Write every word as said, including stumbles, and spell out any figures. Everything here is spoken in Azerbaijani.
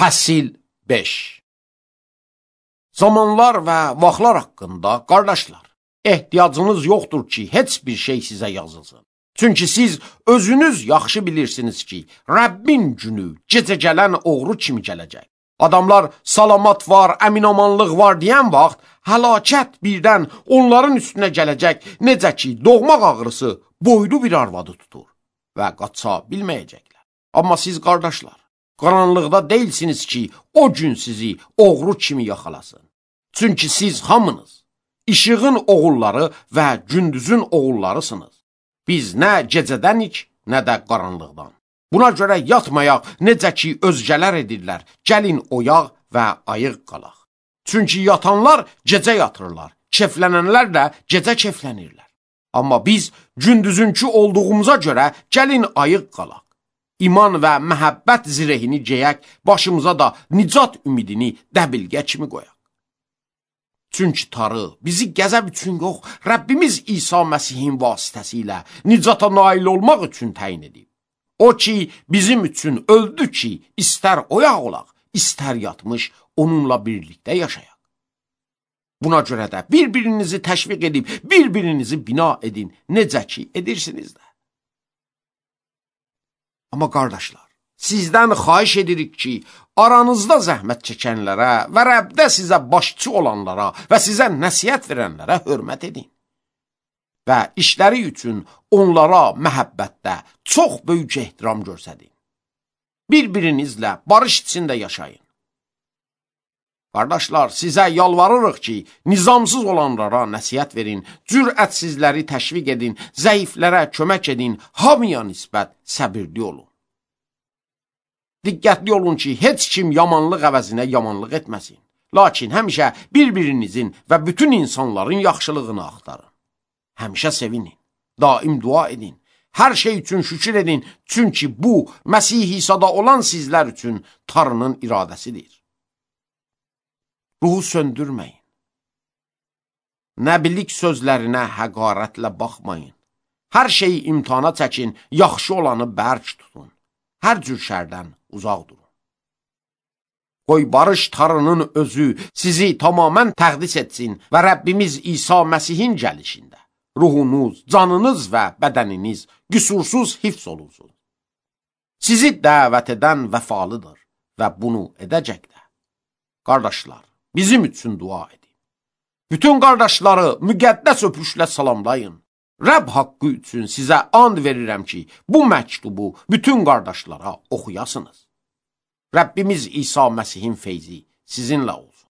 Fəsil beş. Zamanlar və vaxtlar haqqında, qardaşlar, ehtiyacınız yoxdur ki, heç bir şey sizə yazılsın. Çünki siz özünüz yaxşı bilirsiniz ki, Rəbbin günü gecə gələn oğru kimi gələcək. Adamlar salamat var, əminamanlıq var deyən vaxt, həlakət birdən onların üstünə gələcək, necə ki, doğmaq ağrısı boylu bir arvadı tutur və qaça bilməyəcəklər. Amma siz, qardaşlar, qaranlıqda deyilsiniz ki, o gün sizi oğru kimi yaxalasın. Çünki siz hamınız işığın oğulları və gündüzün oğullarısınız. Biz nə gecədənik, nə də qaranlıqdan. Buna görə yatmayaq, necə ki özgələr edirlər, gəlin oyaq və ayıq qalaq. Çünki yatanlar gecə yatırlar, keflənənlər də gecə keflənirlər. Amma biz gündüzünkü olduğumuza görə gəlin ayıq qalaq. İman və məhəbbət zirehini geyək, başımıza da nicat ümidini dəbilgə kimi qoyaq. Çünki Tanrı bizi qəzəb üçün yox, Rəbbimiz İsa Məsihin vasitəsilə nicata nail olmaq üçün təyin edib. O ki, bizim üçün öldü ki, istər oyaq olaq, istər yatmış, onunla birlikdə yaşayaq. Buna görə də bir-birinizi təşviq edib, bir-birinizi bina edin, necə ki edirsiniz də. Amma qardaşlar, sizdən xahiş edirik ki, aranızda zəhmət çəkənlərə və Rəbdə sizə başçı olanlara və sizə nəsihət verənlərə hörmət edin. Və işləri üçün onlara məhəbbətdə çox böyük ehtiram göstərin. Bir-birinizlə barış içində yaşayın. Qardaşlar, sizə yalvarırıq ki, nizamsız olanlara nəsihət verin, cürətsizləri təşviq edin, zəiflərə kömək edin, hamıya nisbət səbirli olun. Diqqətli olun ki, heç kim yamanlıq əvəzinə yamanlıq etməsin. Lakin həmişə bir-birinizin və bütün insanların yaxşılığını axtarın. Həmişə sevinin, daim dua edin, hər şey üçün şükür edin, çünki bu, Məsih İsa'da olan sizlər üçün Tanrının iradəsidir. Ruhu söndürməyin. Nəbilik sözlərinə həqarətlə baxmayın. Hər şeyi imtihana çəkin, yaxşı olanı bərk tutun. Hər cür şərdən uzaq durun. Qoy barış Tanrının özü sizi tamamən təqdis etsin və Rəbbimiz İsa Məsihin gəlişində ruhunuz, canınız və bədəniniz qüsursuz hifz olunsun. Sizi dəvət edən vəfalıdır və bunu edəcək də. Qardaşlar, bizim üçün dua edin. Bütün qardaşları müqəddəs öpüşlə salamlayın. Rəbb haqqı üçün sizə and verirəm ki, bu məktubu bütün qardaşlara oxuyasınız. Rəbbimiz İsa Məsihin feyzi sizinlə olsun.